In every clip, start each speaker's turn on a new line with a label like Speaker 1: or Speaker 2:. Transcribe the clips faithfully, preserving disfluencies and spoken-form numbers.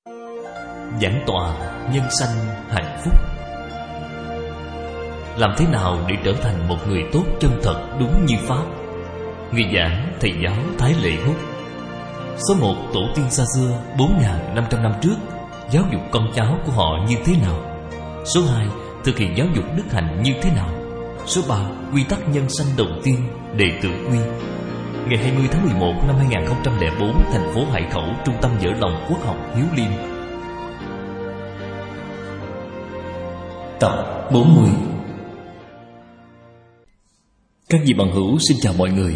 Speaker 1: Giảng tọa nhân sanh hạnh phúc. Làm thế nào để trở thành một người tốt chân thật đúng như Pháp? Người giảng thầy giáo Thái Lệ Hút. Số một, tổ tiên xa xưa bốn nghìn năm trăm năm trước giáo dục con cháu của họ như thế nào? Số hai, thực hiện giáo dục đức hạnh như thế nào? Số ba, quy tắc nhân sanh đầu tiên, đệ tử quy. Ngày hai mươi tháng mười một năm hai nghìn không trăm lẻ bốn, thành phố Hải Khẩu, trung tâm dở lòng quốc học Hiếu Liêm. Tập bốn mươi. Các vị bằng hữu, xin chào mọi người.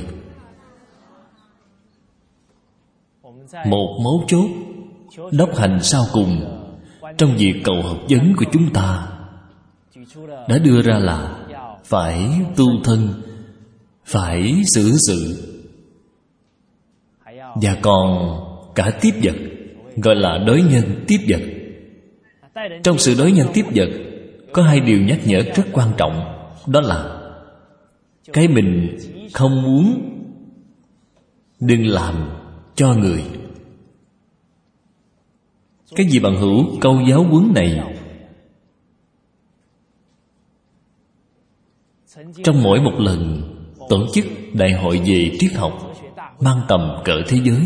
Speaker 1: Một mấu chốt đốc hành sau cùng trong việc cầu học vấn của chúng ta đã đưa ra là phải tu thân, phải xử sự, và còn cả tiếp vật, gọi là đối nhân tiếp vật. Trong sự đối nhân tiếp vật có hai điều nhắc nhở rất quan trọng. Đó là cái mình không muốn đừng làm cho người. Cái gì bằng hữu, câu giáo huấn này trong mỗi một lần tổ chức đại hội về triết học mang tầm cỡ thế giới,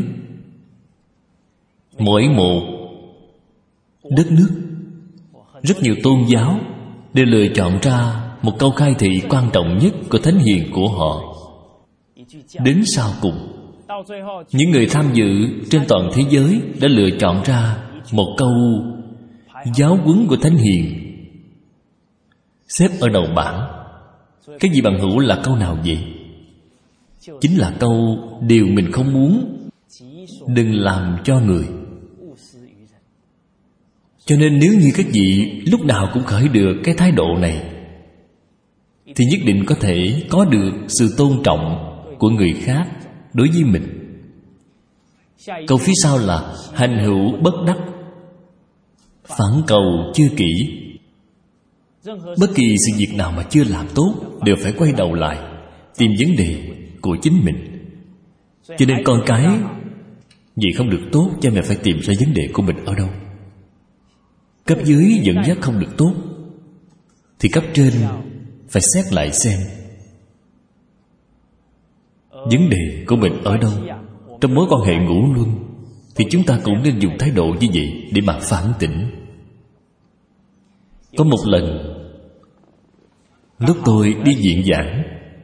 Speaker 1: mỗi một đất nước, rất nhiều tôn giáo đều lựa chọn ra một câu khai thị quan trọng nhất của thánh hiền của họ. Đến sau cùng, những người tham dự trên toàn thế giới đã lựa chọn ra một câu giáo huấn của thánh hiền, xếp ở đầu bảng. Cái gì bằng hữu là câu nào vậy? Chính là câu điều mình không muốn đừng làm cho người. Cho nên nếu như các vị lúc nào cũng khởi được cái thái độ này thì nhất định có thể có được sự tôn trọng của người khác đối với mình. Câu phía sau là hành hữu bất đắc, phản cầu chưa kỹ. Bất kỳ sự việc nào mà chưa làm tốt đều phải quay đầu lại tìm vấn đề của chính mình. Cho nên con cái vì không được tốt, cha mẹ phải tìm ra vấn đề của mình ở đâu. Cấp dưới dẫn dắt không được tốt thì cấp trên phải xét lại xem vấn đề của mình ở đâu. Trong mối quan hệ ngũ luân thì chúng ta cũng nên dùng thái độ như vậy để mà phản tỉnh. Có một lần lúc tôi đi diễn giảng,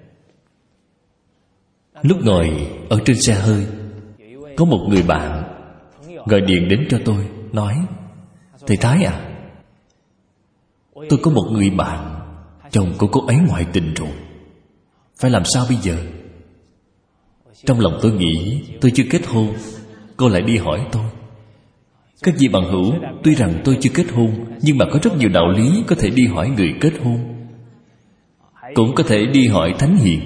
Speaker 1: lúc ngồi ở trên xe hơi, có một người bạn gọi điện đến cho tôi, nói: Thầy Thái à, tôi có một người bạn, chồng của cô ấy ngoại tình rồi, phải làm sao bây giờ? Trong lòng tôi nghĩ tôi chưa kết hôn, cô lại đi hỏi tôi. Các vị bằng hữu, tuy rằng tôi chưa kết hôn, nhưng mà có rất nhiều đạo lý có thể đi hỏi người kết hôn, cũng có thể đi hỏi thánh hiền.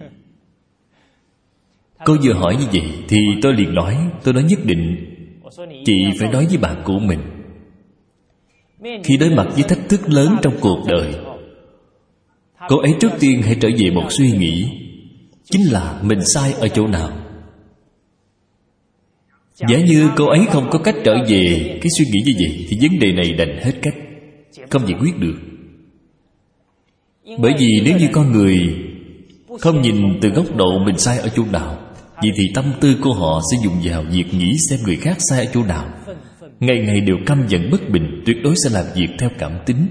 Speaker 1: Cô vừa hỏi như vậy thì tôi liền nói, tôi nói nhất định chị phải nói với bạn của mình. Khi đối mặt với thách thức lớn trong cuộc đời, cô ấy trước tiên hãy trở về một suy nghĩ, chính là mình sai ở chỗ nào. Giả như cô ấy không có cách trở về cái suy nghĩ như vậy thì vấn đề này đành hết cách, không giải quyết được. Bởi vì nếu như con người không nhìn từ góc độ mình sai ở chỗ nào, vậy thì tâm tư của họ sẽ dùng vào việc nghĩ xem người khác sai ở chỗ nào. Ngày ngày đều căm giận bất bình, tuyệt đối sẽ làm việc theo cảm tính.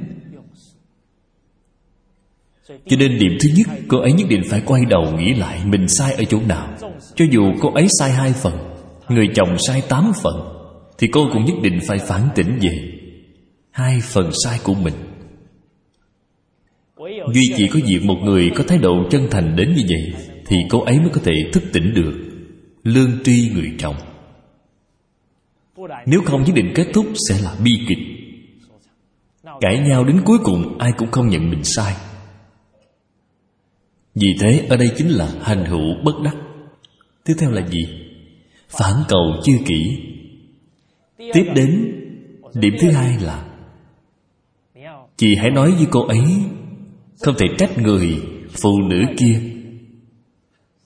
Speaker 1: Cho nên điểm thứ nhất, cô ấy nhất định phải quay đầu nghĩ lại mình sai ở chỗ nào. Cho dù cô ấy sai hai phần, người chồng sai tám phần, thì cô cũng nhất định phải phản tỉnh về hai phần sai của mình. Duy chỉ có việc một người có thái độ chân thành đến như vậy thì cô ấy mới có thể thức tỉnh được lương tri người chồng. Nếu không, nhất định kết thúc sẽ là bi kịch. Cãi nhau đến cuối cùng ai cũng không nhận mình sai. Vì thế ở đây chính là hành hữu bất đắc. Tiếp theo là gì? Phản cầu chưa kỹ. Tiếp đến điểm thứ hai là chị hãy nói với cô ấy, không thể trách người phụ nữ kia.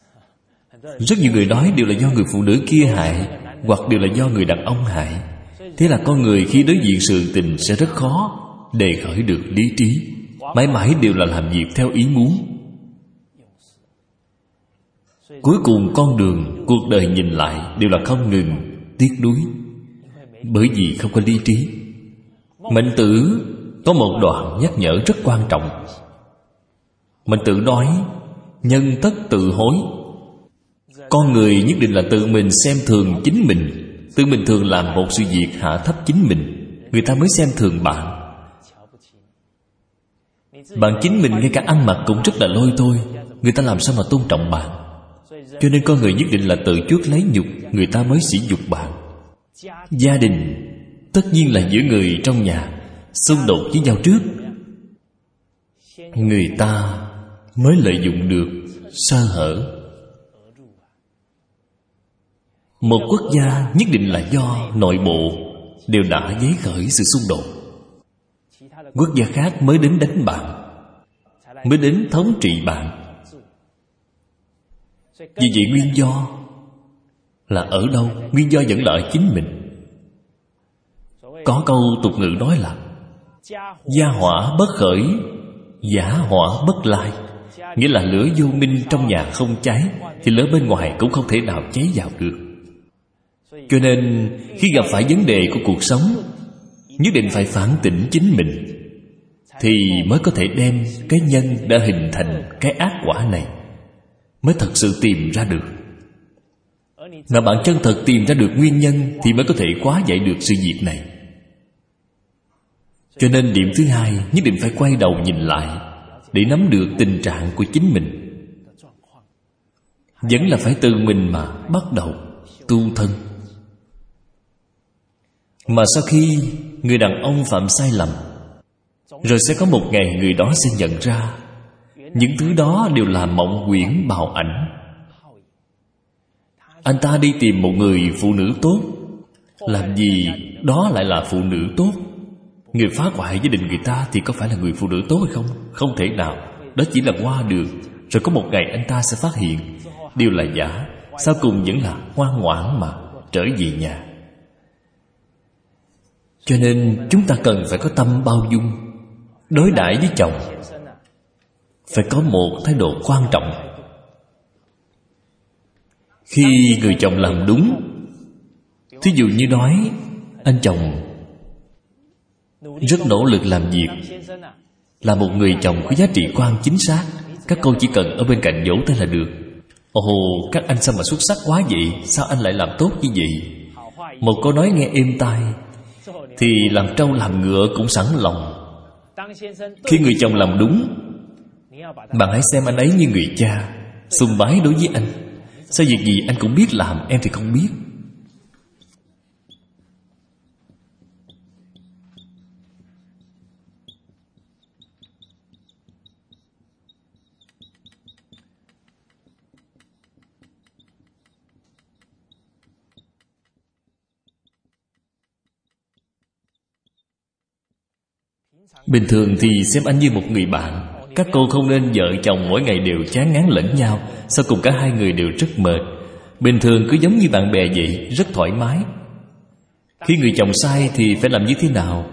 Speaker 1: Rất nhiều người nói đều là do người phụ nữ kia hại, hoặc đều là do người đàn ông hại. Thế là con người khi đối diện sự tình sẽ rất khó đề khởi được lý trí. Mãi mãi đều là làm việc theo ý muốn. Cuối cùng con đường, cuộc đời nhìn lại đều là không ngừng tiếc nuối, bởi vì không có lý trí. Mệnh Tử có một đoạn nhắc nhở rất quan trọng. Mệnh Tử nói: nhân tất tự hối. Con người nhất định là tự mình xem thường chính mình. Tự mình thường làm một sự việc hạ thấp chính mình, người ta mới xem thường bạn. Bạn chính mình ngay cả ăn mặc cũng rất là lôi thôi, người ta làm sao mà tôn trọng bạn. Cho nên con người nhất định là tự chuốc lấy nhục, người ta mới sỉ nhục bạn. Gia đình tất nhiên là giữa người trong nhà xung đột với nhau trước, người ta mới lợi dụng được sơ hở. Một quốc gia nhất định là do nội bộ đều đã giấy khởi sự xung đột. Quốc gia khác mới đến đánh bạn, mới đến thống trị bạn. Vì vậy nguyên do là ở đâu? Nguyên do vẫn là ở chính mình. Có câu tục ngữ nói là gia hỏa bất khởi, giả hỏa bất lai. Nghĩa là lửa vô minh trong nhà không cháy thì lửa bên ngoài cũng không thể nào cháy vào được. Cho nên khi gặp phải vấn đề của cuộc sống, nhất định phải phản tỉnh chính mình, thì mới có thể đem cái nhân đã hình thành cái ác quả này mới thật sự tìm ra được. Mà bạn chân thật tìm ra được nguyên nhân thì mới có thể hóa giải được sự việc này. Cho nên điểm thứ hai, nhất định phải quay đầu nhìn lại để nắm được tình trạng của chính mình. Vẫn là phải từ mình mà bắt đầu tu thân. Mà sau khi người đàn ông phạm sai lầm, rồi sẽ có một ngày người đó sẽ nhận ra những thứ đó đều là mộng huyễn bào ảnh. Anh ta đi tìm một người phụ nữ tốt, làm gì đó lại là phụ nữ tốt? Người phá hoại gia đình người ta thì có phải là người phụ nữ tốt hay không? Không thể nào. Đó chỉ là qua đường. Rồi có một ngày anh ta sẽ phát hiện đều là giả. Sau cùng vẫn là ngoan ngoãn mà trở về nhà. Cho nên chúng ta cần phải có tâm bao dung. Đối đãi với chồng phải có một thái độ quan trọng. Khi người chồng làm đúng, thí dụ như nói anh chồng rất nỗ lực làm việc, là một người chồng có giá trị quan chính xác, các cô chỉ cần ở bên cạnh vỗ tay là được. Ồ, các anh sao mà xuất sắc quá vậy? Sao anh lại làm tốt như vậy? Một câu nói nghe êm tai thì làm trâu làm ngựa cũng sẵn lòng. Khi người chồng làm đúng, bạn hãy xem anh ấy như người cha, sùng bái đối với anh. Sao việc gì anh cũng biết làm, em thì không biết. Bình thường thì xem anh như một người bạn. Các cô không nên vợ chồng mỗi ngày đều chán ngán lẫn nhau, sau cùng cả hai người đều rất mệt. Bình thường cứ giống như bạn bè vậy, rất thoải mái. Khi người chồng sai thì phải làm như thế nào?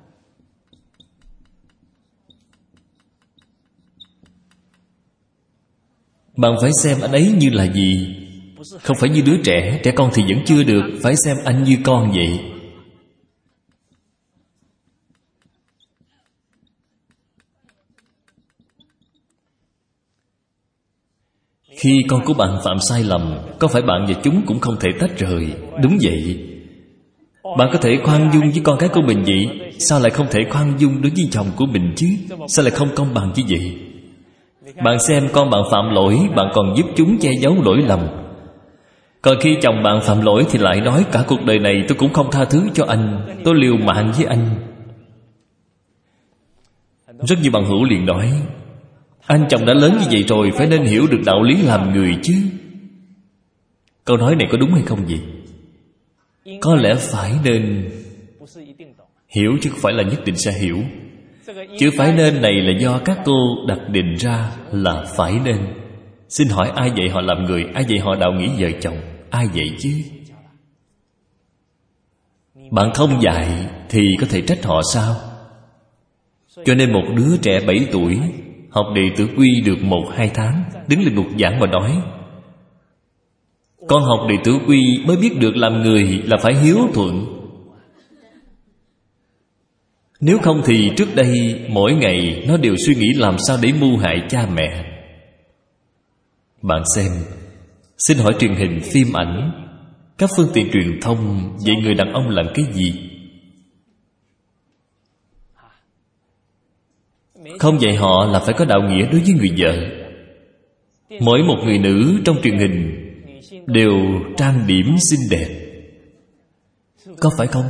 Speaker 1: Bạn phải xem anh ấy như là gì. Không phải như đứa trẻ. Trẻ con thì vẫn chưa được, phải xem anh như con vậy. Khi con của bạn phạm sai lầm, có phải bạn và chúng cũng không thể tách rời? Đúng vậy. Bạn có thể khoan dung với con cái của mình vậy, sao lại không thể khoan dung đối với chồng của mình chứ? Sao lại không công bằng như vậy? Bạn xem con bạn phạm lỗi, bạn còn giúp chúng che giấu lỗi lầm. Còn khi chồng bạn phạm lỗi thì lại nói cả cuộc đời này tôi cũng không tha thứ cho anh, tôi liều mạng với anh. Rất nhiều bằng hữu liền nói, anh chồng đã lớn như vậy rồi, phải nên hiểu được đạo lý làm người chứ. Câu nói này có đúng hay không vậy? Có lẽ phải nên hiểu, chứ không phải là nhất định sẽ hiểu. Chữ phải nên này là do các cô đặt định ra là phải nên. Xin hỏi ai dạy họ làm người? Ai dạy họ đạo nghĩa vợ chồng? Ai dạy chứ? Bạn không dạy thì có thể trách họ sao? Cho nên một đứa trẻ bảy tuổi học Đệ Tử Quy được một hai tháng, đứng lên bục giảng mà nói: con học Đệ Tử Quy mới biết được làm người là phải hiếu thuận. Nếu không thì trước đây mỗi ngày nó đều suy nghĩ làm sao để mưu hại cha mẹ. Bạn xem, xin hỏi truyền hình, phim ảnh, các phương tiện truyền thông dạy người đàn ông làm cái gì? Không dạy họ là phải có đạo nghĩa đối với người vợ. Mỗi một người nữ trong truyền hình đều trang điểm xinh đẹp, có phải không?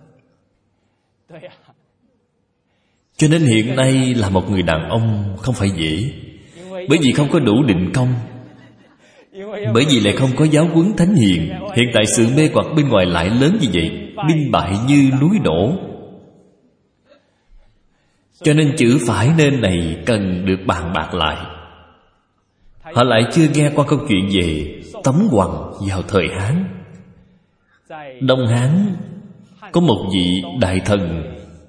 Speaker 1: Cho nên hiện nay là một người đàn ông không phải dễ. Bởi vì không có đủ định công, bởi vì lại không có giáo huấn thánh hiền. Hiện tại sự mê hoặc bên ngoài lại lớn như vậy, binh bại như núi đổ. Cho nên chữ phải nên này cần được bàn bạc lại. Họ lại chưa nghe qua câu chuyện về Tống Hoằng vào thời Hán. Đông Hán có một vị đại thần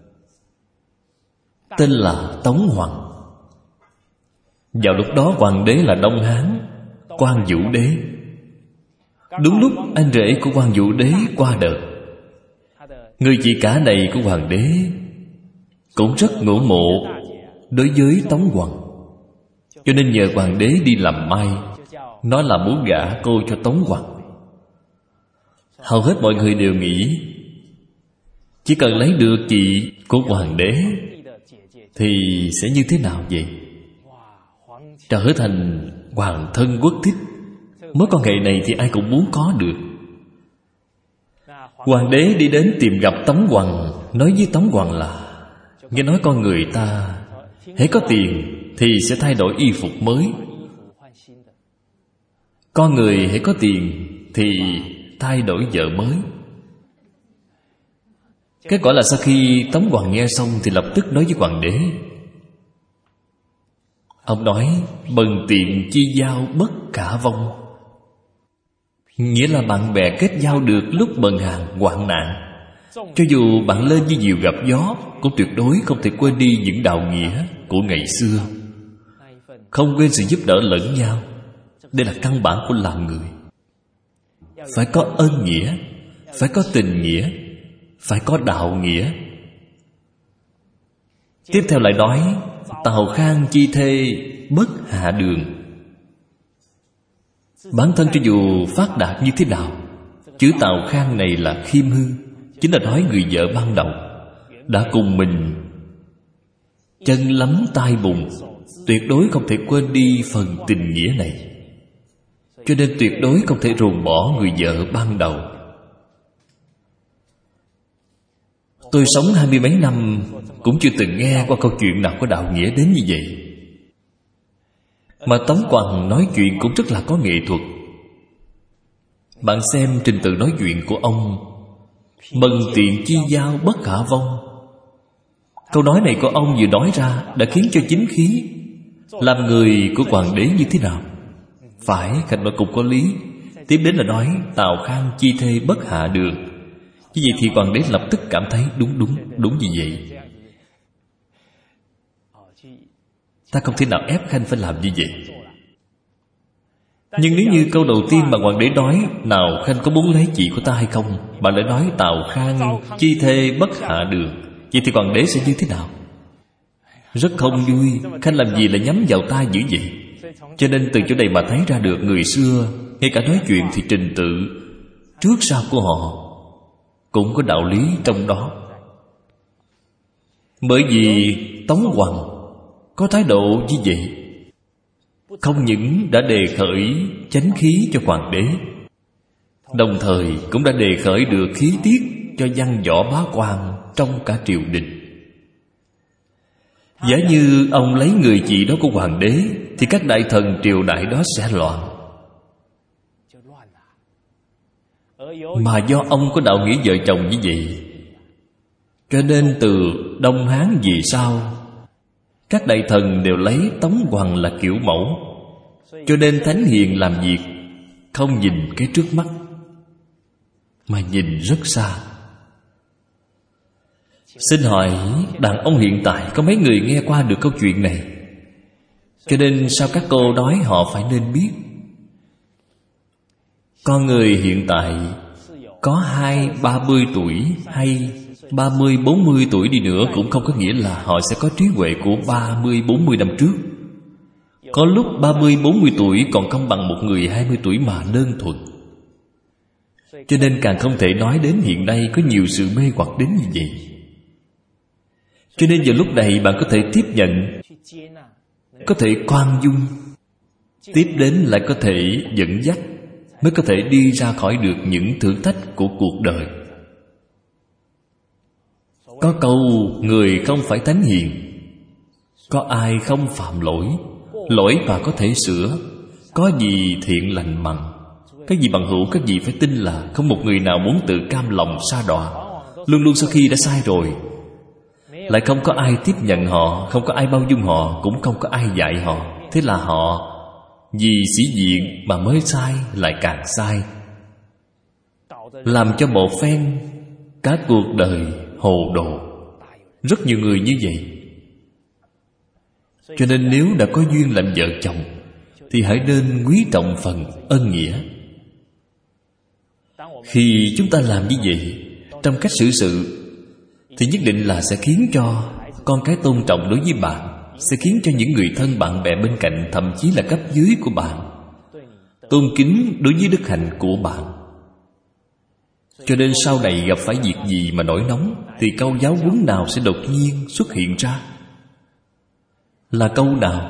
Speaker 1: tên là Tống Hoằng. Vào lúc đó hoàng đế là Đông Hán, Quan Vũ Đế. Đúng lúc anh rể của Quan Vũ Đế qua đời. Người chị cả này của hoàng đế cũng rất ngưỡng mộ đối với Tống Hoằng, cho nên nhờ hoàng đế đi làm mai, nói là muốn gả cô cho Tống Hoằng. Hầu hết mọi người đều nghĩ chỉ cần lấy được chị của hoàng đế thì sẽ như thế nào vậy? Trở thành hoàng thân quốc thích. Mối quan hệ này thì ai cũng muốn có được. Hoàng đế đi đến tìm gặp Tống Hoằng, nói với Tống Hoằng là: nghe nói con người ta hễ có tiền thì sẽ thay đổi y phục mới. Con người hễ có tiền thì thay đổi vợ mới. Kết quả là sau khi Tống Hoằng nghe xong thì lập tức nói với hoàng đế. Ông nói: bần tiện chi giao bất khả vong, nghĩa là bạn bè kết giao được lúc bần hàn hoạn nạn. Cho dù bạn lên như diều gặp gió, cũng tuyệt đối không thể quên đi những đạo nghĩa của ngày xưa. Không quên sự giúp đỡ lẫn nhau. Đây là căn bản của làm người. Phải có ân nghĩa, phải có tình nghĩa, phải có đạo nghĩa. Tiếp theo lại nói: tào khang chi thê bất hạ đường. Bản thân cho dù phát đạt như thế nào, chữ tào khang này là khiêm hư, chính là nói người vợ ban đầu đã cùng mình chân lấm tay bùn, tuyệt đối không thể quên đi phần tình nghĩa này. Cho nên tuyệt đối không thể ruồng bỏ người vợ ban đầu. Tôi sống hai mươi mấy năm cũng chưa từng nghe qua câu chuyện nào có đạo nghĩa đến như vậy. Mà Tống Hoằng nói chuyện cũng rất là có nghệ thuật. Bạn xem trình tự nói chuyện của ông: bần tiện chi giao bất khả vong. Câu nói này của ông vừa nói ra đã khiến cho chính khí. Làm người của hoàng đế như thế nào? Phải, Khanh nói cũng có lý. Tiếp đến là nói tào khang chi thê bất hạ đường. Như vậy thì hoàng đế lập tức cảm thấy đúng đúng, đúng như vậy. Ta không thể nào ép Khanh phải làm như vậy. Nhưng nếu như câu đầu tiên mà hoàng đế nói: nào Khanh có muốn lấy chị của ta hay không, bạn lại nói tào khang chi thê bất hạ đường, vậy thì hoàng đế sẽ như thế nào? Rất không vui. Khanh làm gì lại nhắm vào ta dữ vậy? Cho nên từ chỗ này mà thấy ra được người xưa ngay cả nói chuyện thì trình tự trước sau của họ cũng có đạo lý trong đó. Bởi vì Tống Hoằng có thái độ như vậy, không những đã đề khởi chánh khí cho hoàng đế, đồng thời cũng đã đề khởi được khí tiết cho văn võ bá quan trong cả triều đình. Giả như ông lấy người chị đó của hoàng đế thì các đại thần triều đại đó sẽ loạn. Mà do ông có đạo nghĩa vợ chồng như vậy, cho nên từ Đông Hán về sau, các đại thần đều lấy Tống Hoằng là kiểu mẫu. Cho nên thánh hiền làm việc không nhìn cái trước mắt, mà nhìn rất xa. Xin hỏi đàn ông hiện tại có mấy người nghe qua được câu chuyện này? Cho nên sao các cô nói họ phải nên biết? Con người hiện tại có hai ba mươi tuổi hay ba mươi bốn mươi tuổi đi nữa cũng không có nghĩa là họ sẽ có trí huệ của ba mươi bốn mươi năm trước. Có lúc ba mươi bốn mươi tuổi còn không bằng một người hai mươi tuổi mà đơn thuần. Cho nên càng không thể nói đến hiện nay có nhiều sự mê hoặc đến như vậy. Cho nên vào lúc này bạn có thể tiếp nhận, có thể khoan dung, tiếp đến lại có thể dẫn dắt, mới có thể đi ra khỏi được những thử thách của cuộc đời. Có câu người không phải thánh hiền, có ai không phạm lỗi, lỗi và có thể sửa, có gì thiện lành mặn. Các vị bằng hữu, các vị phải tin là không một người nào muốn tự cam lòng sa đọa. Luôn luôn sau khi đã sai rồi, lại không có ai tiếp nhận họ, không có ai bao dung họ, cũng không có ai dạy họ. Thế là họ vì sĩ diện mà mới sai, lại càng sai, làm cho một phen cả cuộc đời hồ đồ. Rất nhiều người như vậy. Cho nên nếu đã có duyên làm vợ chồng thì hãy nên quý trọng phần ân nghĩa. Khi chúng ta làm như vậy, trong cách xử sự thì nhất định là sẽ khiến cho con cái tôn trọng đối với bạn, sẽ khiến cho những người thân bạn bè bên cạnh, thậm chí là cấp dưới của bạn, tôn kính đối với đức hạnh của bạn. Cho nên sau này gặp phải việc gì mà nổi nóng thì câu giáo huấn nào sẽ đột nhiên xuất hiện ra? Là câu nào?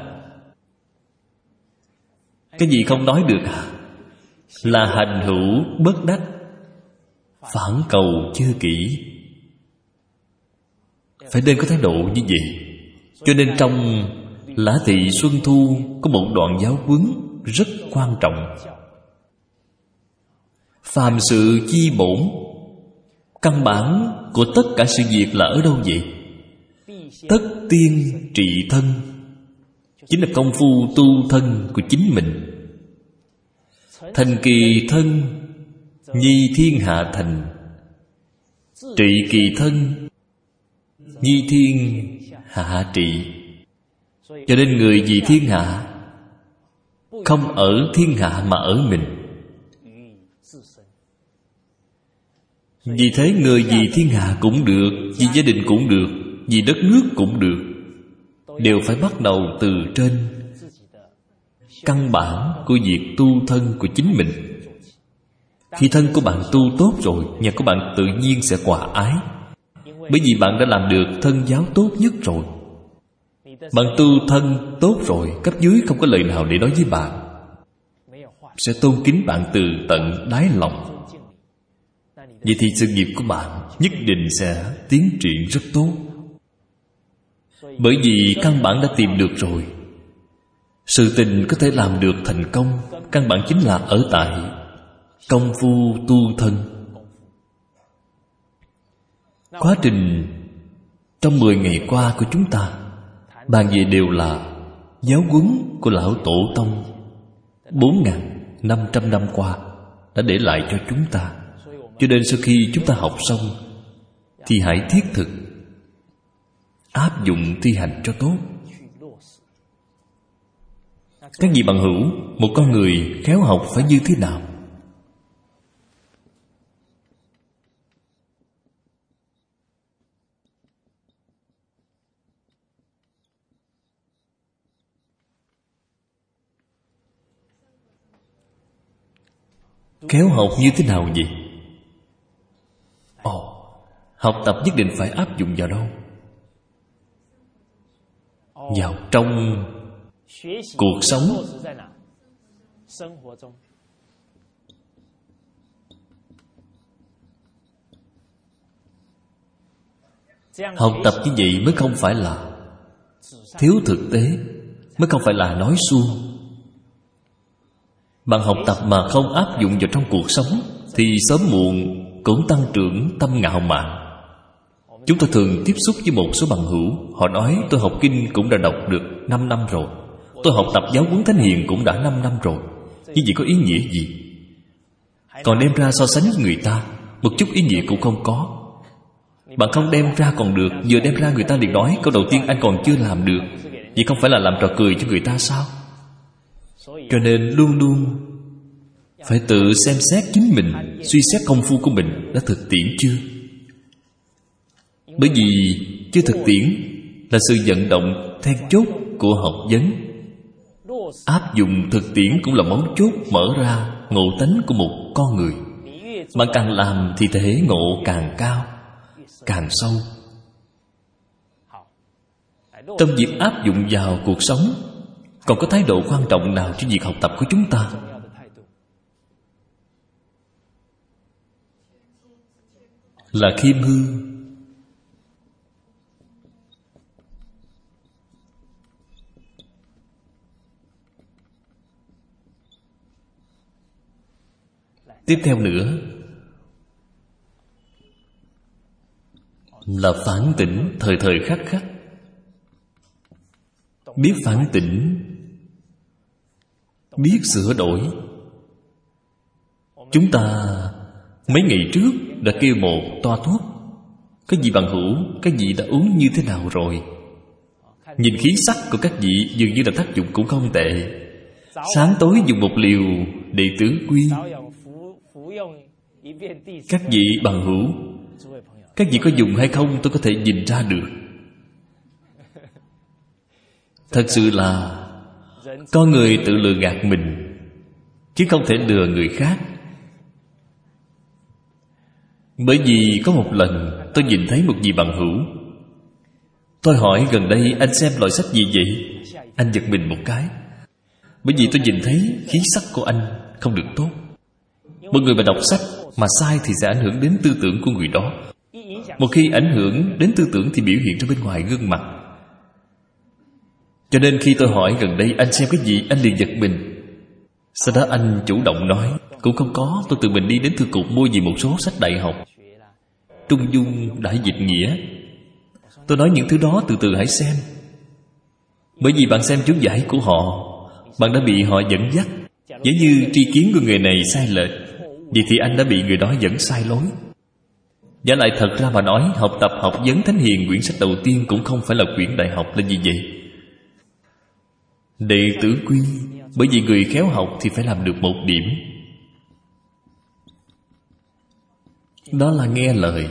Speaker 1: Cái gì không nói được à? Là hành hữu bất đắc, phản cầu chưa kỹ. Phải nên có thái độ như vậy. Cho nên trong Lã Thị Xuân Thu có một đoạn giáo huấn rất quan trọng. Phàm sự chi bổn, căn bản của tất cả sự việc là ở đâu vậy? Tất tiên trị thân, chính là công phu tu thân của chính mình. Thành kỳ thân, nhi thiên hạ thành. Trị kỳ thân, nhi thiên hạ trị. Cho nên người vì thiên hạ, không ở thiên hạ mà ở mình. Vì thế người vì thiên hạ cũng được, vì gia đình cũng được, vì đất nước cũng được, đều phải bắt đầu từ trên căn bản của việc tu thân của chính mình. Khi thân của bạn tu tốt rồi, nhà của bạn tự nhiên sẽ hòa ái. Bởi vì bạn đã làm được thân giáo tốt nhất rồi. Bạn tu thân tốt rồi, cấp dưới không có lời nào để nói với bạn, sẽ tôn kính bạn từ tận đáy lòng. Vậy thì sự nghiệp của bạn nhất định sẽ tiến triển rất tốt. Bởi vì căn bản đã tìm được rồi. Sự tình có thể làm được thành công, căn bản chính là ở tại công phu tu thân. Quá trình trong mười ngày qua của chúng ta bàn về đều là giáo huấn của Lão Tổ Tông bốn nghìn năm trăm năm qua đã để lại cho chúng ta. Cho nên sau khi chúng ta học xong thì hãy thiết thực áp dụng thi hành cho tốt. Các vị bằng hữu, một con người khéo học phải như thế nào? Khéo học như thế nào vậy? Ồ, học tập nhất định phải áp dụng vào đâu? Vào trong cuộc sống. Học tập như vậy mới không phải là thiếu thực tế, mới không phải là nói suông. Bạn học tập mà không áp dụng vào trong cuộc sống thì sớm muộn cũng tăng trưởng tâm ngạo mạn. Chúng ta thường tiếp xúc với một số bằng hữu, họ nói tôi học kinh cũng đã đọc được năm năm rồi, tôi học tập giáo huấn thánh hiền cũng đã năm năm rồi. Như vậy có ý nghĩa gì? Còn đem ra so sánh với người ta, một chút ý nghĩa cũng không có. Bạn không đem ra còn được, vừa đem ra người ta liền nói câu đầu tiên anh còn chưa làm được. Vậy không phải là làm trò cười cho người ta sao? Cho nên luôn luôn phải tự xem xét chính mình, suy xét công phu của mình đã thực tiễn chưa. Bởi vì chưa thực tiễn là sự vận động then chốt của học vấn. Áp dụng thực tiễn cũng là mấu chốt mở ra ngộ tánh của một con người. Bạn càng làm thì thể ngộ càng cao, càng sâu. Trong việc áp dụng vào cuộc sống, còn có thái độ quan trọng nào cho việc học tập của chúng ta? Là khiêm hư. Tiếp theo nữa là phản tỉnh thời thời khắc khắc. Biết phản tỉnh, biết sửa đổi. Chúng ta mấy ngày trước đã kêu một toa thuốc. Các vị bằng hữu, các vị đã uống như thế nào rồi? Nhìn khí sắc của các vị dường như là tác dụng cũng không tệ. Sáng tối dùng một liều đệ tử quy. Các vị bằng hữu, các vị có dùng hay không tôi có thể nhìn ra được. Thật sự là có người tự lừa gạt mình, chứ không thể lừa người khác. Bởi vì có một lần tôi nhìn thấy một vị bằng hữu. Tôi hỏi gần đây anh xem loại sách gì vậy? Anh giật mình một cái. Bởi vì tôi nhìn thấy khí sắc của anh không được tốt. Một người mà đọc sách mà sai thì sẽ ảnh hưởng đến tư tưởng của người đó. Một khi ảnh hưởng đến tư tưởng thì biểu hiện ra bên ngoài gương mặt. Cho nên khi tôi hỏi gần đây anh xem cái gì, anh liền giật mình. Sau đó anh chủ động nói cũng không có, tôi tự mình đi đến thư cục mua về một số sách đại học, Trung Dung, Đại Dịch Nghĩa. Tôi nói những thứ đó từ từ hãy xem. Bởi vì bạn xem chú giải của họ, bạn đã bị họ dẫn dắt. Nếu như tri kiến của người này sai lệch, vậy thì anh đã bị người đó dẫn sai lối. Giả lại thật ra mà nói, học tập học vấn Thánh Hiền quyển sách đầu tiên cũng không phải là quyển đại học là gì vậy? Đệ tử quy. Bởi vì người khéo học thì phải làm được một điểm, đó là nghe lời.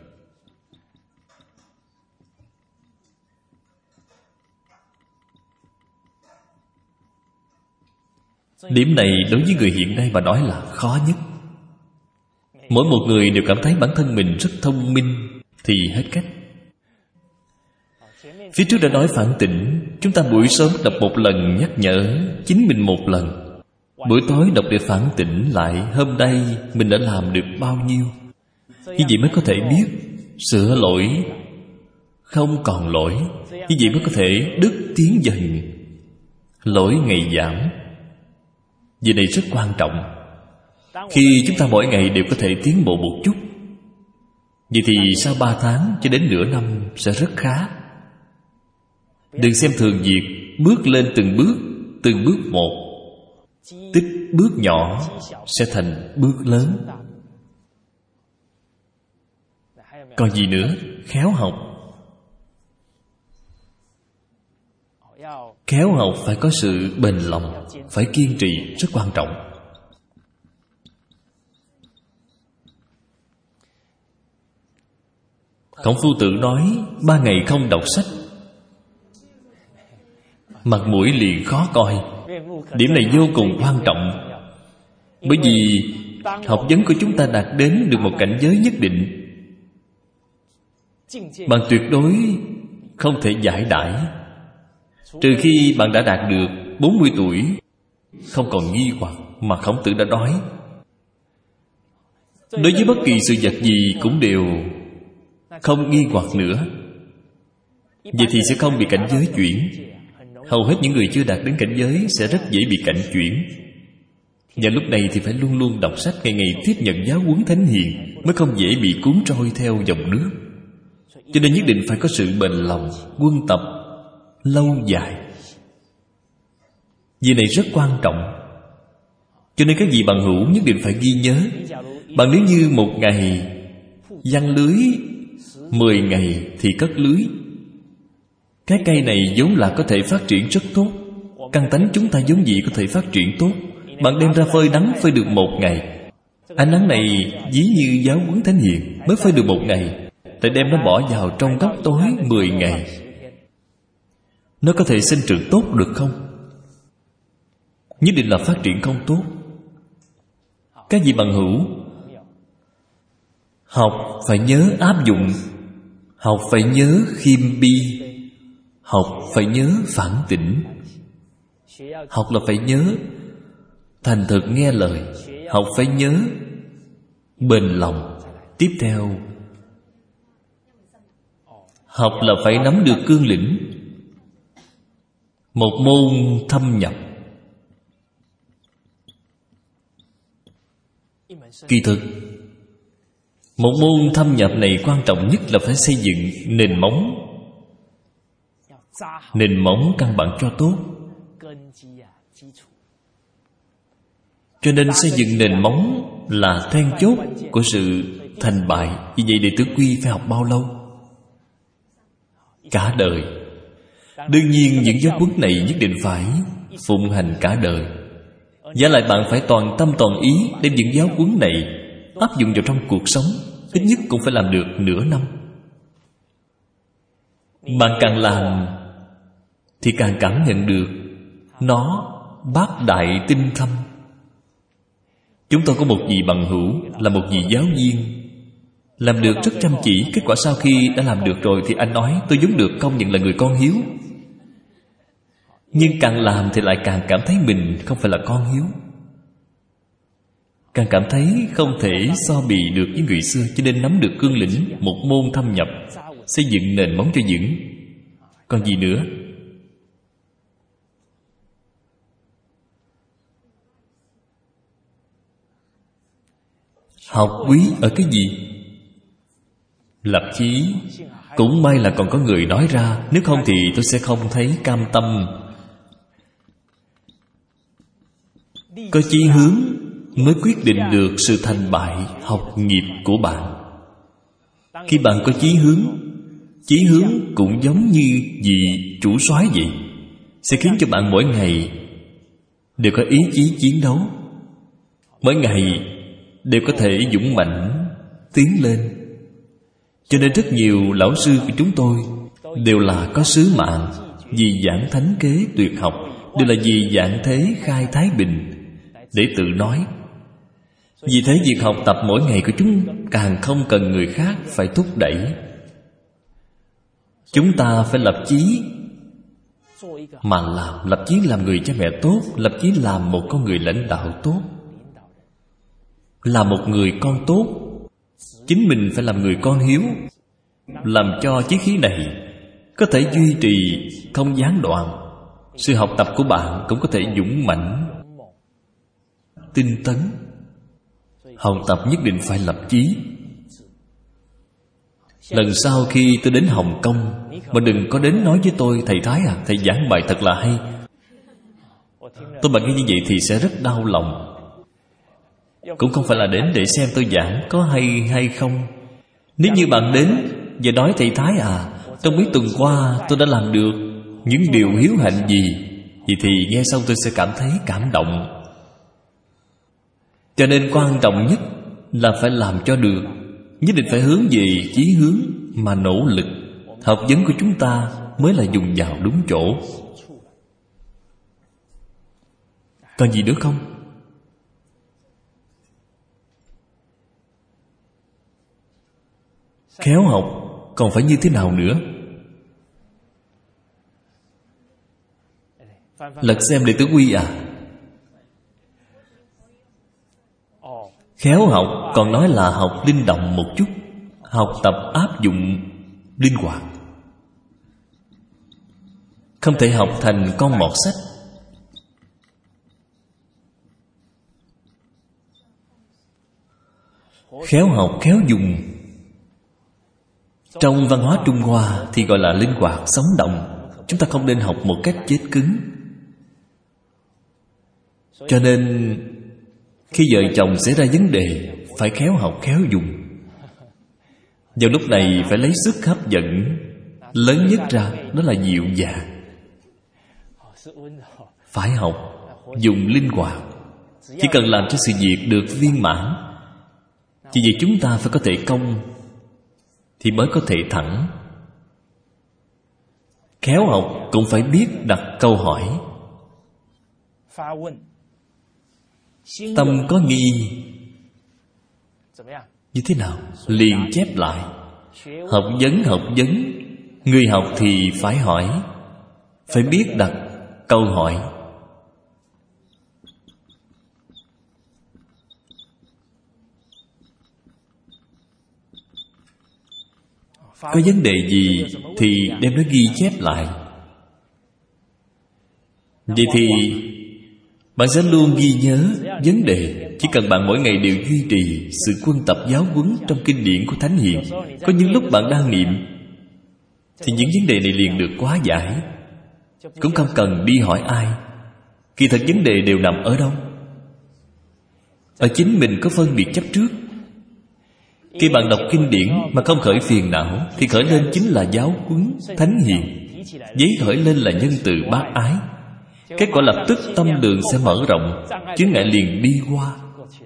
Speaker 1: Điểm này đối với người hiện nay mà nói là khó nhất. Mỗi một người đều cảm thấy bản thân mình rất thông minh thì hết cách. Phía trước đã nói phản tỉnh. Chúng ta buổi sớm đọc một lần nhắc nhở chính mình một lần, buổi tối đọc để phản tỉnh lại hôm nay mình đã làm được bao nhiêu. Như vậy mới có thể biết sửa lỗi, không còn lỗi. Như vậy mới có thể đức tiến dần, lỗi ngày giảm. Việc này rất quan trọng. Khi chúng ta mỗi ngày đều có thể tiến bộ một chút, vậy thì sau ba tháng cho đến nửa năm sẽ rất khá. Đừng xem thường việc bước lên từng bước, từng bước một. Tích bước nhỏ sẽ thành bước lớn. Còn gì nữa? Khéo học. Khéo học phải có sự bền lòng, phải kiên trì, rất quan trọng. Khổng Phu Tử nói ba ngày không đọc sách, mặt mũi liền khó coi. Điểm này vô cùng quan trọng. Bởi vì học vấn của chúng ta đạt đến được một cảnh giới nhất định, bạn tuyệt đối không thể giải đãi. Trừ khi bạn đã đạt được bốn mươi tuổi, không còn nghi hoặc, mà Khổng Tử đã nói đối với bất kỳ sự vật gì cũng đều không nghi hoặc nữa. Vậy thì sẽ không bị cảnh giới chuyển. Hầu hết những người chưa đạt đến cảnh giới sẽ rất dễ bị cảnh chuyển. Và lúc này thì phải luôn luôn đọc sách, ngày ngày tiếp nhận giáo huấn Thánh Hiền, mới không dễ bị cuốn trôi theo dòng nước. Cho nên nhất định phải có sự bền lòng, quân tập lâu dài. Việc này rất quan trọng. Cho nên các vị bằng hữu nhất định phải ghi nhớ. Bạn nếu như một ngày giăng lưới Mười ngày thì cất lưới. Cái cây này vốn là có thể phát triển rất tốt. Căn tánh chúng ta vốn dĩ có thể phát triển tốt. Bạn đem ra phơi nắng phơi được một ngày, ánh nắng này ví như giáo huấn thánh hiền, mới phơi được một ngày, lại đem nó bỏ vào trong góc tối mười ngày. Nó có thể sinh trưởng tốt được không? Nhất định là phát triển không tốt. Cái gì bằng hữu? Học phải nhớ áp dụng, học phải nhớ khiêm bi, học phải nhớ phản tỉnh. Học là phải nhớ thành thực nghe lời, học phải nhớ bền lòng. Tiếp theo, học là phải nắm được cương lĩnh. Một môn thâm nhập. Kỳ thực, một môn thâm nhập này quan trọng nhất là phải xây dựng nền móng. Nền móng căn bản cho tốt. Cho nên xây dựng nền móng là then chốt của sự thành bại. Vì vậy đệ tử Quy phải học bao lâu? Cả đời. Đương nhiên những giáo huấn này nhất định phải phụng hành cả đời. Giả lại bạn phải toàn tâm toàn ý đem những giáo huấn này áp dụng vào trong cuộc sống. Ít nhất cũng phải làm được nửa năm. Bạn càng làm thì càng cảm nhận được nó bác đại tinh thâm. Chúng tôi có một vị bằng hữu là một vị giáo viên, làm được rất chăm chỉ. Kết quả sau khi đã làm được rồi thì anh nói tôi vốn được công nhận là người con hiếu. Nhưng càng làm thì lại càng cảm thấy mình không phải là con hiếu, càng cảm thấy không thể so bì được với người xưa. Cho nên nắm được cương lĩnh, một môn thâm nhập, xây dựng nền móng cho vững. Còn gì nữa? Học quý ở cái gì? Lập chí. Cũng may là còn có người nói ra, nếu không thì tôi sẽ không thấy cam tâm. Có chí hướng mới quyết định được sự thành bại học nghiệp của bạn. Khi bạn có chí hướng, chí hướng cũng giống như vị chủ soái vậy, sẽ khiến cho bạn mỗi ngày đều có ý chí chiến đấu, mỗi ngày đều có thể dũng mãnh tiến lên. Cho nên rất nhiều lão sư của chúng tôi đều là có sứ mạng vì giảng thánh kế tuyệt học, đều là vì giảng thế khai thái bình, để tự nói. Vì thế việc học tập mỗi ngày của chúng càng không cần người khác phải thúc đẩy. Chúng ta phải lập chí mà làm. Lập chí làm người cha mẹ tốt, lập chí làm một con người lãnh đạo tốt, là một người con tốt. Chính mình phải làm người con hiếu, làm cho chí khí này có thể duy trì không gián đoạn. Sự học tập của bạn cũng có thể dũng mãnh tinh tấn. Học tập nhất định phải lập chí. Lần sau khi tôi đến Hồng Kông, mà đừng có đến nói với tôi: thầy Thái à, thầy giảng bài thật là hay. Tôi bạn nghĩ như vậy thì sẽ rất đau lòng. Cũng không phải là đến để xem tôi giảng có hay hay không. Nếu như bạn đến và nói: thầy Thái à, trong mấy tuần qua tôi đã làm được những điều hiếu hạnh gì, vậy thì nghe xong tôi sẽ cảm thấy cảm động. Cho nên quan trọng nhất là phải làm cho được. Nhất định phải hướng về chí hướng mà nỗ lực. Học vấn của chúng ta mới là dùng vào đúng chỗ. Còn gì nữa không? Khéo học còn phải như thế nào nữa? Lật xem Đệ Tử Quy à. Khéo học còn nói là học linh động một chút, học tập áp dụng linh hoạt. Không thể học thành con mọt sách. Khéo học khéo dùng. Trong văn hóa Trung Hoa thì gọi là linh hoạt, sống động. Chúng ta không nên học một cách chết cứng. Cho nên khi vợ chồng xảy ra vấn đề, phải khéo học khéo dùng. Vào lúc này phải lấy sức hấp dẫn lớn nhất ra, đó là dịu dàng. Phải học dùng linh hoạt. Chỉ cần làm cho sự việc được viên mãn. Chỉ vì chúng ta phải có thể công thì mới có thể thẳng. Khéo học cũng phải biết đặt câu hỏi. Tâm có nghi như thế nào? Liền chép lại. Học vấn học vấn. Người học thì phải hỏi, phải biết đặt câu hỏi. Có vấn đề gì thì đem nó ghi chép lại. Vậy thì bạn sẽ luôn ghi nhớ vấn đề. Chỉ cần bạn mỗi ngày đều duy trì sự quân tập giáo huấn trong kinh điển của Thánh Hiền. Có những lúc bạn đang niệm thì những vấn đề này liền được hóa giải. Cũng không cần đi hỏi ai. Kỳ thật vấn đề đều nằm ở đâu? Ở chính mình có phân biệt chấp trước. Khi bạn đọc kinh điển mà không khởi phiền não thì khởi lên chính là giáo huấn Thánh Hiền. Giấy khởi lên là nhân từ bác ái. Kết quả lập tức tâm đường sẽ mở rộng, chướng ngại liền đi qua.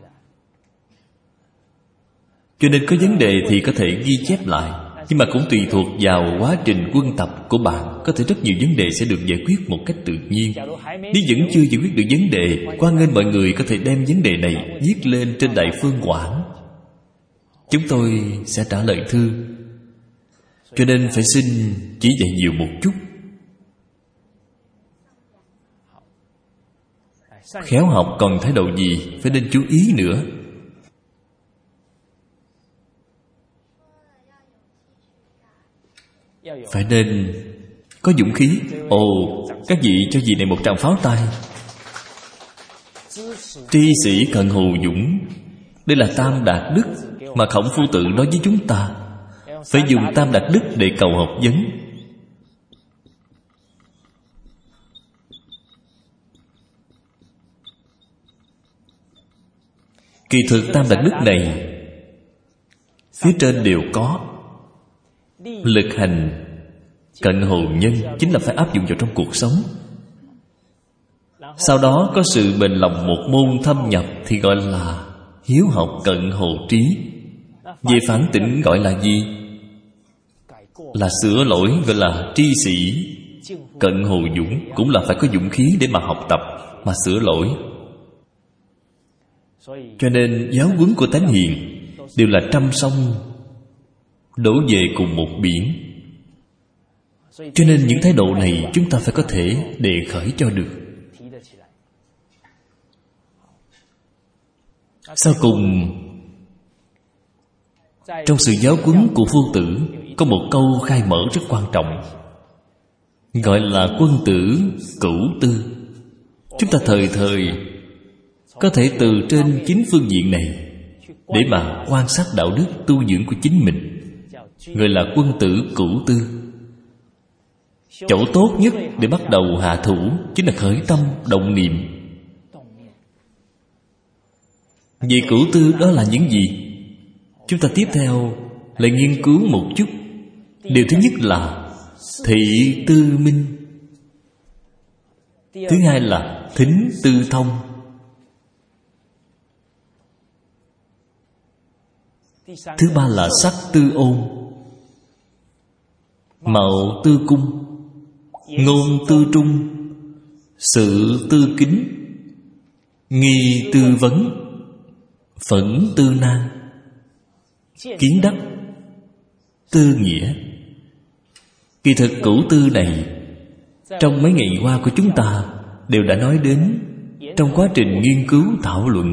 Speaker 1: Cho nên có vấn đề thì có thể ghi chép lại. Nhưng mà cũng tùy thuộc vào quá trình quân tập của bạn. Có thể rất nhiều vấn đề sẽ được giải quyết một cách tự nhiên. Nếu vẫn chưa giải quyết được vấn đề, hoan nghênh mọi người có thể đem vấn đề này viết lên trên Đại Phương Quảng. Chúng tôi sẽ trả lời thư. Cho nên phải xin chỉ dạy nhiều một chút. Khéo học còn thái độ gì phải nên chú ý nữa. Phải nên có dũng khí. Ồ, các vị cho vị này một tràng pháo tay. Tri sĩ cần hồ dũng. Đây là tam đạt đức mà Khổng Phu Tự nói với chúng ta. Phải dùng tam đạt đức để cầu học vấn. Kỳ thực tam đạt đức này phía trên đều có. Lực hành cận hồ nhân chính là phải áp dụng vào trong cuộc sống. Sau đó có sự bền lòng một môn thâm nhập thì gọi là hiếu học cận hồ trí. Về phản tỉnh gọi là gì? Là sửa lỗi, gọi là tri sĩ. Cận hồ dũng cũng là phải có dũng khí để mà học tập, mà sửa lỗi. Cho nên giáo huấn của Thánh Hiền đều là trăm sông đổ về cùng một biển. Cho nên những thái độ này chúng ta phải có thể đề khởi cho được. Sau cùng, trong sự giáo huấn của Phu Tử có một câu khai mở rất quan trọng, gọi là quân tử cửu tư. Chúng ta thời thời có thể từ trên chính phương diện này để mà quan sát đạo đức tu dưỡng của chính mình, gọi là quân tử cửu tư. Chỗ tốt nhất để bắt đầu hạ thủ chính là khởi tâm động niệm. Vậy cửu tư đó là những gì? Chúng ta tiếp theo lại nghiên cứu một chút. Điều thứ nhất là thị tư minh. Thứ hai là thính tư thông. Thứ ba là sắc tư ôn, mạo tư cung, ngôn tư trung, sự tư kính, nghi tư vấn, phẫn tư nan, kiến đắc, tư nghĩa. Kỳ thực cửu tư này trong mấy ngày qua của chúng ta đều đã nói đến trong quá trình nghiên cứu thảo luận.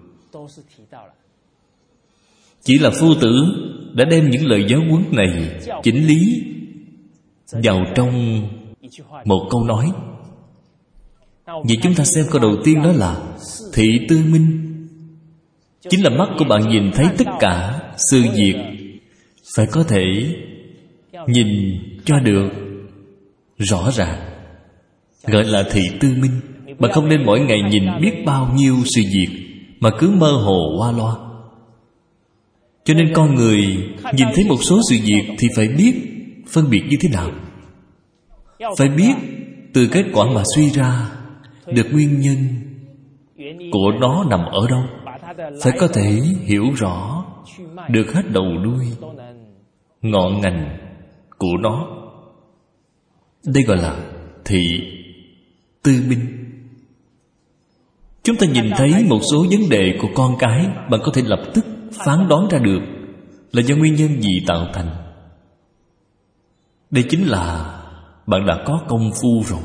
Speaker 1: Chỉ là Phu Tử đã đem những lời giáo huấn này chỉnh lý vào trong một câu nói. Vậy chúng ta xem câu đầu tiên đó là thị tư minh. Chính là mắt của bạn nhìn thấy tất cả sự việc, phải có thể nhìn cho được rõ ràng, gọi là thị tư minh. Bạn không nên mỗi ngày nhìn biết bao nhiêu sự việc mà cứ mơ hồ qua loa. Cho nên con người nhìn thấy một số sự việc thì phải biết phân biệt như thế nào. Phải biết từ kết quả mà suy ra được nguyên nhân của nó nằm ở đâu. Phải có thể hiểu rõ được hết đầu đuôi, ngọn ngành của nó. Đây gọi là thị tư minh. Chúng ta nhìn thấy một số vấn đề của con cái, bạn có thể lập tức phán đoán ra được là do nguyên nhân gì tạo thành. Đây chính là bạn đã có công phu rồi.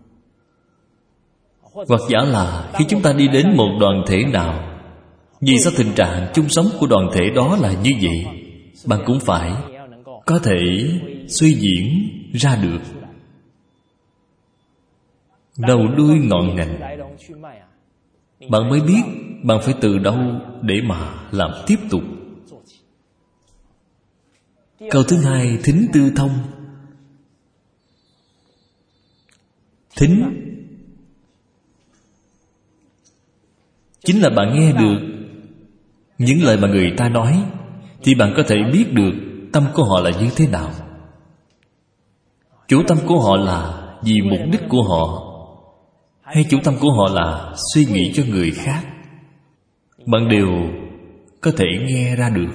Speaker 1: Hoặc giả là khi chúng ta đi đến một đoàn thể nào, vì sao tình trạng chung sống của đoàn thể đó là như vậy, bạn cũng phải có thể suy diễn ra được đầu đuôi ngọn ngành. Bạn mới biết bạn phải từ đâu để mà làm tiếp tục. Câu thứ hai, thính tư thông. Thính chính là bạn nghe được những lời mà người ta nói, thì bạn có thể biết được tâm của họ là như thế nào. Chủ tâm của họ là vì mục đích của họ, hay chủ tâm của họ là suy nghĩ cho người khác, bạn đều có thể nghe ra được.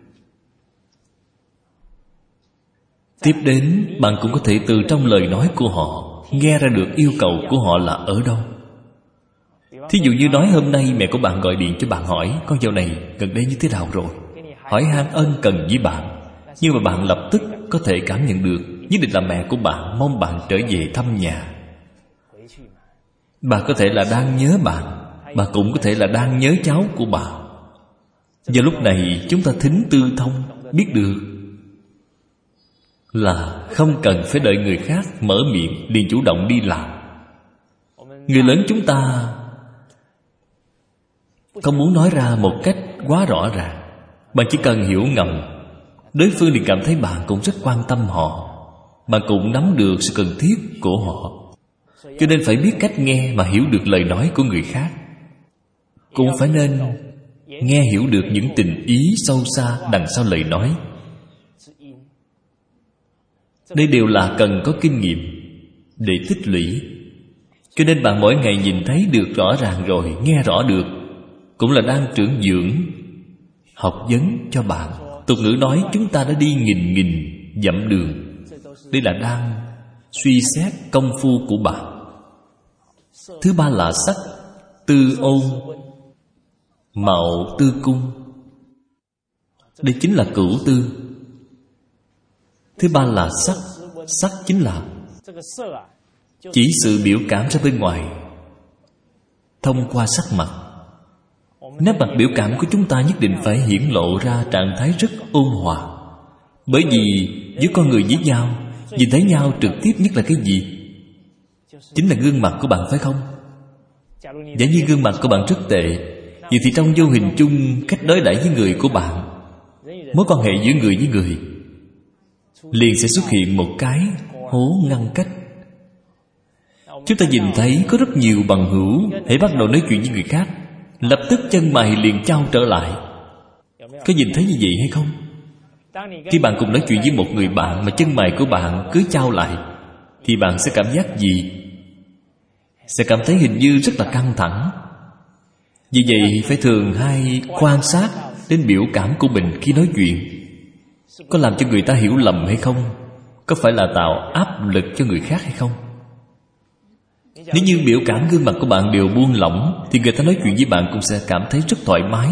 Speaker 1: Tiếp đến, bạn cũng có thể từ trong lời nói của họ nghe ra được yêu cầu của họ là ở đâu. Thí dụ như nói hôm nay mẹ của bạn gọi điện cho bạn hỏi con dạo này gần đây như thế nào rồi, hỏi han ân cần với bạn, nhưng mà bạn lập tức có thể cảm nhận được nhất định là mẹ của bạn mong bạn trở về thăm nhà. Bà có thể là đang nhớ bạn, bà cũng có thể là đang nhớ cháu của bà. Và lúc này chúng ta thính tư thông, biết được là không cần phải đợi người khác mở miệng liền chủ động đi làm. Người lớn chúng ta không muốn nói ra một cách quá rõ ràng, bạn chỉ cần hiểu ngầm, đối phương thì cảm thấy bạn cũng rất quan tâm họ, bạn cũng nắm được sự cần thiết của họ. Cho nên phải biết cách nghe mà hiểu được lời nói của người khác. Cũng phải nên nghe hiểu được những tình ý sâu xa đằng sau lời nói. Đây đều là cần có kinh nghiệm để tích lũy. Cho nên bạn mỗi ngày nhìn thấy được rõ ràng rồi, nghe rõ được, cũng là đang trưởng dưỡng, học vấn cho bạn. Tục ngữ nói chúng ta đã đi nghìn nghìn dặm đường. Đây là đang suy xét công phu của bạn. Thứ ba là sắc tư ôn, mạo tư cung. Đây chính là cửu tư. Thứ ba là sắc. Sắc chính là chỉ sự biểu cảm ra bên ngoài thông qua sắc mặt. Nét mặt biểu cảm của chúng ta nhất định phải hiển lộ ra trạng thái rất ôn hòa. Bởi vì giữa con người với nhau, nhìn thấy nhau trực tiếp nhất là cái gì? Chính là gương mặt của bạn, phải không? Giả như gương mặt của bạn rất tệ, vậy thì trong vô hình chung cách đối đãi với người của bạn, mối quan hệ giữa người với người liền sẽ xuất hiện một cái hố ngăn cách. Chúng ta nhìn thấy có rất nhiều bằng hữu hãy bắt đầu nói chuyện với người khác, lập tức chân mày liền chau trở lại. Có nhìn thấy như vậy hay không? Khi bạn cùng nói chuyện với một người bạn mà chân mày của bạn cứ chau lại, thì bạn sẽ cảm giác gì? Sẽ cảm thấy hình như rất là căng thẳng. Vì vậy phải thường hay quan sát đến biểu cảm của mình khi nói chuyện. Có làm cho người ta hiểu lầm hay không? Có phải là tạo áp lực cho người khác hay không? Nếu như biểu cảm gương mặt của bạn đều buông lỏng, thì người ta nói chuyện với bạn cũng sẽ cảm thấy rất thoải mái.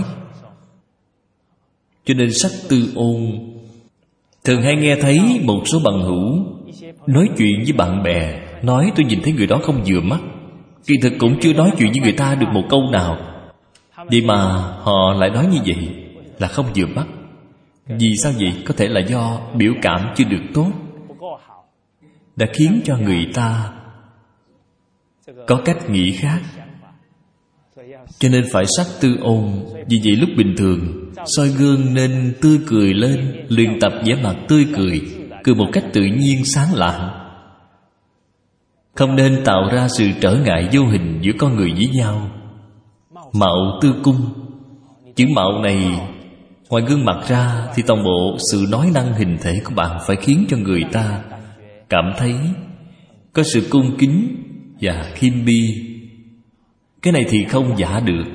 Speaker 1: Cho nên sắc tư ôn. Thường hay nghe thấy một số bằng hữu nói chuyện với bạn bè, nói tôi nhìn thấy người đó không vừa mắt. Kỳ thực cũng chưa nói chuyện với người ta được một câu nào, vậy mà họ lại nói như vậy là không vừa mắt. Vì sao vậy? Có thể là do biểu cảm chưa được tốt, đã khiến cho người ta có cách nghĩ khác. Cho nên phải sắc tư ôn. Vì vậy lúc bình thường soi gương nên tươi cười lên, luyện tập vẻ mặt tươi cười, cười một cách tự nhiên sáng lạng. Không nên tạo ra sự trở ngại vô hình giữa con người với nhau. Mạo tư cung. Chữ mạo này Ngoài gương mặt ra thì toàn bộ sự nói năng hình thể của bạn phải khiến cho người ta cảm thấy có sự cung kính và khiêm bi. Cái này thì không giả được.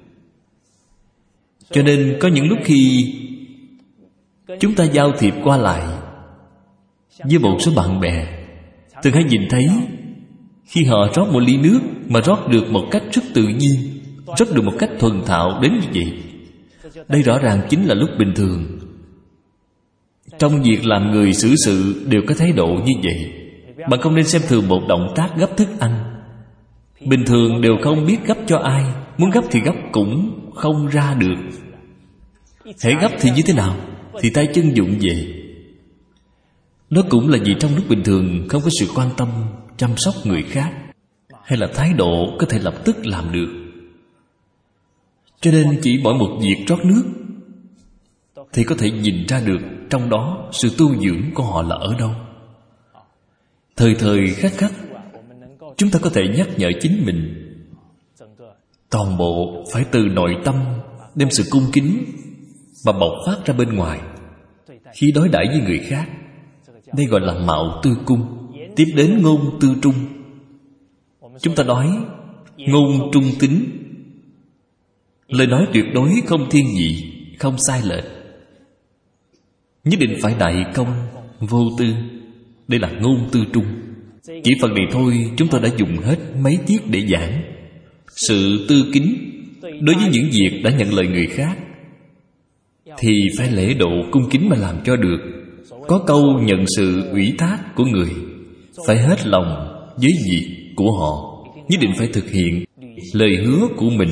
Speaker 1: Cho nên có những lúc khi chúng ta giao thiệp qua lại với một số bạn bè, thường hay nhìn thấy khi họ rót một ly nước mà rót được một cách rất tự nhiên, rót được một cách thuần thạo đến như vậy. Đây rõ ràng chính là lúc bình thường. Trong việc làm người xử sự đều có thái độ như vậy. Bạn không nên xem thường một động tác gấp thức ăn. Bình thường đều không biết gấp cho ai, muốn gấp thì gấp cũng không ra được. Hễ gấp thì như thế nào? Thì tay chân dụng về. Đó cũng là vì trong lúc bình thường không có sự quan tâm chăm sóc người khác, hay là thái độ có thể lập tức làm được. Cho nên chỉ mỗi một việc rót nước thì có thể nhìn ra được trong đó sự tu dưỡng của họ là ở đâu. Thời thời khắc khắc chúng ta có thể nhắc nhở chính mình, toàn bộ phải từ nội tâm đem sự cung kính mà bộc phát ra bên ngoài. Khi đối đãi với người khác, đây gọi là mạo tư cung. Tiếp đến ngôn tư trung. Chúng ta nói ngôn trung tín, lời nói tuyệt đối không thiên vị, không sai lệch, nhất định phải đại công vô tư. Đây là ngôn tư trung. Chỉ phần này thôi chúng tôi đã dùng hết mấy tiết để giảng. Sự tư kính đối với những việc đã nhận lời người khác thì phải lễ độ cung kính mà làm cho được. Có câu nhận sự ủy thác của người, phải hết lòng với việc của họ, nhất định phải thực hiện lời hứa của mình.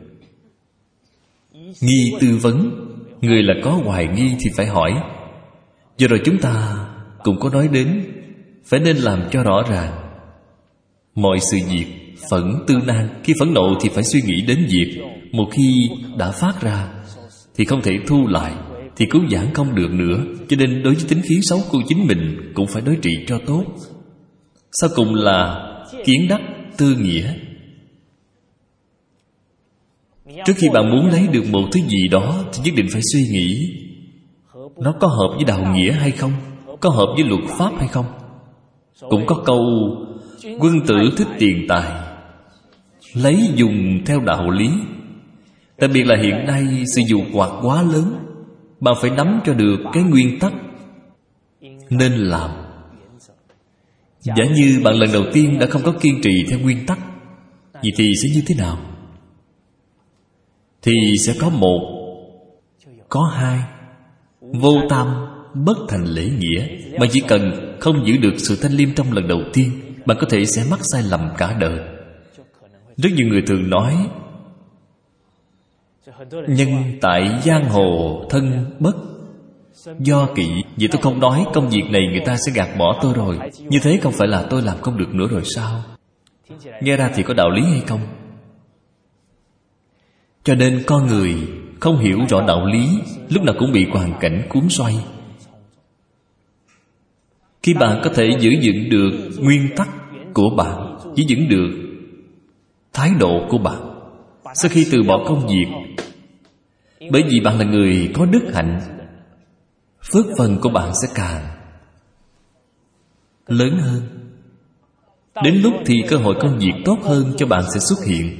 Speaker 1: Nghi tư vấn, người là có hoài nghi thì phải hỏi. Giờ rồi chúng ta cũng có nói đến phải nên làm cho rõ ràng. Mọi sự việc phẫn tư nan, khi phẫn nộ thì phải suy nghĩ đến việc một khi đã phát ra thì không thể thu lại, thì cứu vãn không được nữa. Cho nên đối với tính khí xấu của chính mình cũng phải đối trị cho tốt. Sau cùng là kiến đắc tư nghĩa. Trước khi bạn muốn lấy được một thứ gì đó thì nhất định phải suy nghĩ nó có hợp với đạo nghĩa hay không, có hợp với luật pháp hay không. Cũng có câu quân tử thích tiền tài, lấy dùng theo đạo lý. Đặc biệt là hiện nay sự dụ hoặc quá lớn, bạn phải nắm cho được cái nguyên tắc nên làm. Giả như bạn lần đầu tiên đã không có kiên trì theo nguyên tắc, vậy thì sẽ như thế nào? Thì sẽ có một, có hai. Vô tam bất thành lễ nghĩa. Bạn chỉ cần không giữ được sự thanh liêm trong lần đầu tiên, bạn có thể sẽ mắc sai lầm cả đời. Rất nhiều người thường nói nhân tại giang hồ thân bất do kỵ. Vậy tôi không nói công việc này người ta sẽ gạt bỏ tôi rồi, như thế không phải là tôi làm không được nữa rồi sao? Nghe ra thì có đạo lý hay không? Cho nên con người không hiểu rõ đạo lý, lúc nào cũng bị hoàn cảnh cuốn xoay. Khi bạn có thể giữ vững được nguyên tắc của bạn, giữ vững được thái độ của bạn, sau khi từ bỏ công việc, bởi vì bạn là người có đức hạnh, phước phần của bạn sẽ càng lớn hơn. Đến lúc thì cơ hội công việc tốt hơn cho bạn sẽ xuất hiện.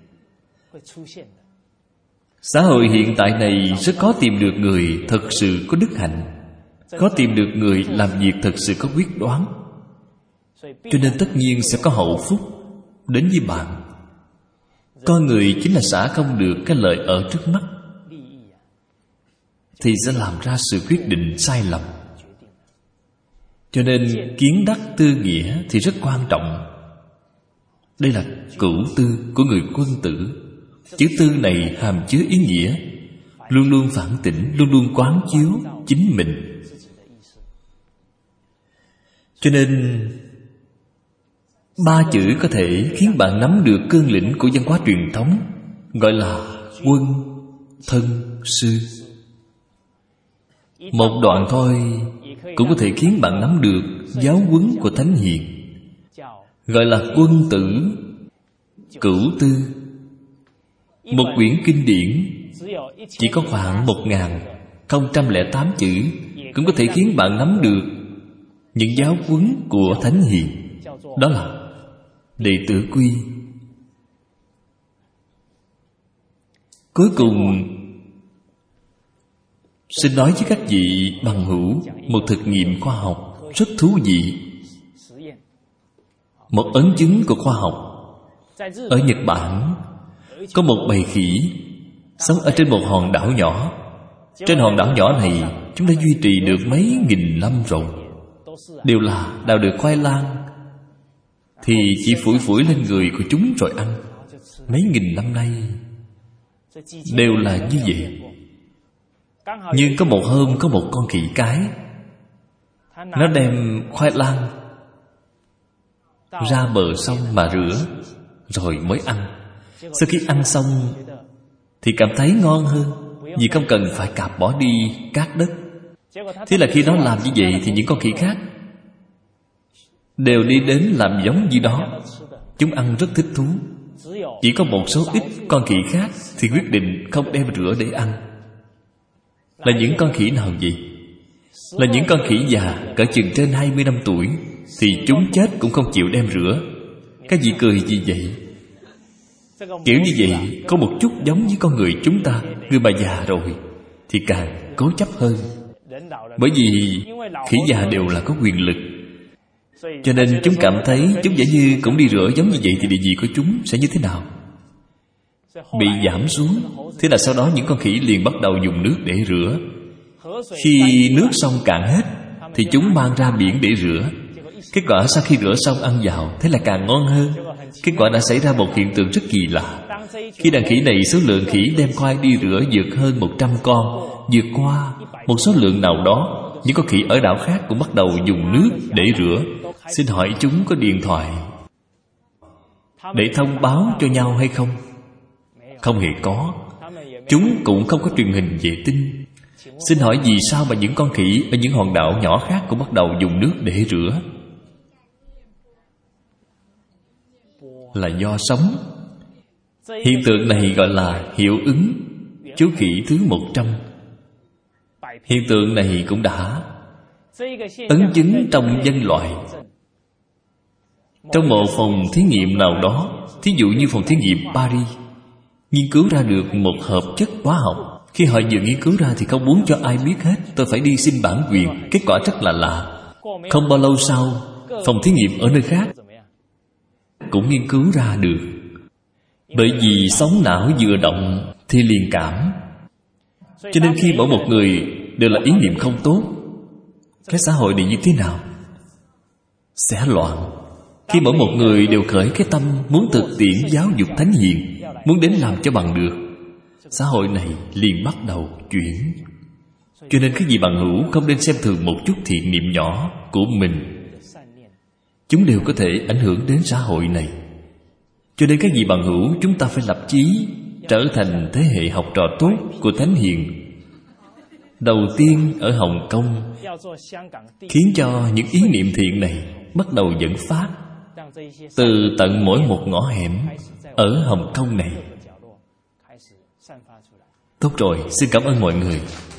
Speaker 1: Xã hội hiện tại này rất khó tìm được người thật sự có đức hạnh, khó tìm được người làm việc thật sự có quyết đoán. Cho nên tất nhiên sẽ có hậu phúc đến với bạn. Con người chính là xả không được cái lợi ở trước mắt thì sẽ làm ra sự quyết định sai lầm. Cho nên kiến đắc tư nghĩa thì rất quan trọng. Đây là cửu tư của người quân tử. Chữ tư này hàm chứa ý nghĩa luôn luôn phản tỉnh, luôn luôn quán chiếu chính mình. Cho nên ba chữ có thể khiến bạn nắm được cương lĩnh của văn hóa truyền thống, gọi là quân, thân, sư. Một đoạn thôi cũng có thể khiến bạn nắm được giáo huấn của Thánh Hiền, gọi là quân tử, cửu tư. Một quyển kinh điển chỉ có khoảng một ngàn không trăm lẻ tám chữ cũng có thể khiến bạn nắm được những giáo huấn của Thánh Hiền. Đó là đệ tử quy. Cuối cùng, xin nói với các vị bằng hữu một thực nghiệm khoa học rất thú vị, một ấn chứng của khoa học. Ở Nhật Bản có một bầy khỉ sống ở trên một hòn đảo nhỏ. Trên hòn đảo nhỏ này, chúng đã duy trì được mấy nghìn năm rồi, đều là đào được khoai lang thì chỉ phủi phủi lên người của chúng rồi ăn. Mấy nghìn năm nay đều là như vậy. Nhưng có một hôm, có một con khỉ cái, nó đem khoai lang ra bờ sông mà rửa rồi mới ăn. Sau khi ăn xong thì cảm thấy ngon hơn, vì không cần phải cạp bỏ đi cát đất. Thế là khi nó làm như vậy thì những con khỉ khác đều đi đến làm giống như đó. Chúng ăn rất thích thú. Chỉ có một số ít con khỉ khác thì quyết định không đem rửa để ăn. Là những con khỉ nào vậy? Là những con khỉ già cỡ chừng trên hai mươi năm tuổi, thì chúng chết cũng không chịu đem rửa. Các vị cười gì vậy? Kiểu như vậy có một chút giống với con người chúng ta. Người bà già rồi thì càng cố chấp hơn. Bởi vì khỉ già đều là có quyền lực, cho nên chúng cảm thấy chúng giả như cũng đi rửa giống như vậy thì địa vị của chúng sẽ như thế nào? Bị giảm xuống. Thế là sau đó những con khỉ liền bắt đầu dùng nước để rửa. Khi nước xong cạn hết thì chúng mang ra biển để rửa. Kết quả sau khi rửa xong ăn vào, thế là càng ngon hơn. Kết quả đã xảy ra một hiện tượng rất kỳ lạ. Khi đàn khỉ này số lượng khỉ đem khoai đi rửa vượt hơn một trăm con, vượt qua một số lượng nào đó, những con khỉ ở đảo khác cũng bắt đầu dùng nước để rửa. Xin hỏi chúng có điện thoại để thông báo cho nhau hay không? Không hề có. Chúng cũng không có truyền hình vệ tinh. Xin hỏi vì sao mà những con khỉ ở những hòn đảo nhỏ khác cũng bắt đầu dùng nước để rửa? Là do sống. Hiện tượng này gọi là hiệu ứng chú khỉ thứ một trăm. Hiện tượng này cũng đã ấn chứng trong nhân loại. Trong một phòng thí nghiệm nào đó, thí dụ như phòng thí nghiệm Paris, nghiên cứu ra được một hợp chất hóa học. Khi họ vừa nghiên cứu ra thì không muốn cho ai biết hết. Tôi phải đi xin bản quyền. Kết quả rất là lạ. Không bao lâu sau, phòng thí nghiệm ở nơi khác cũng nghiên cứu ra được. Bởi vì sóng não vừa động thì liền cảm. Cho nên khi mỗi một người đều là ý niệm không tốt, cái xã hội này như thế nào? Sẽ loạn. Khi mỗi một người đều khởi cái tâm muốn thực tiễn giáo dục thánh hiền, muốn đến làm cho bằng được, xã hội này liền bắt đầu chuyển. Cho nên cái gì bằng hữu không nên xem thường một chút thiện niệm nhỏ của mình. Chúng đều có thể ảnh hưởng đến xã hội này. Cho nên cái gì bằng hữu, chúng ta phải lập chí trở thành thế hệ học trò tốt của thánh hiền. Đầu tiên ở Hồng Kông, khiến cho những ý niệm thiện này bắt đầu dẫn phát từ tận mỗi một ngõ hẻm ở Hồng Kông này. Tốt rồi, xin cảm ơn mọi người.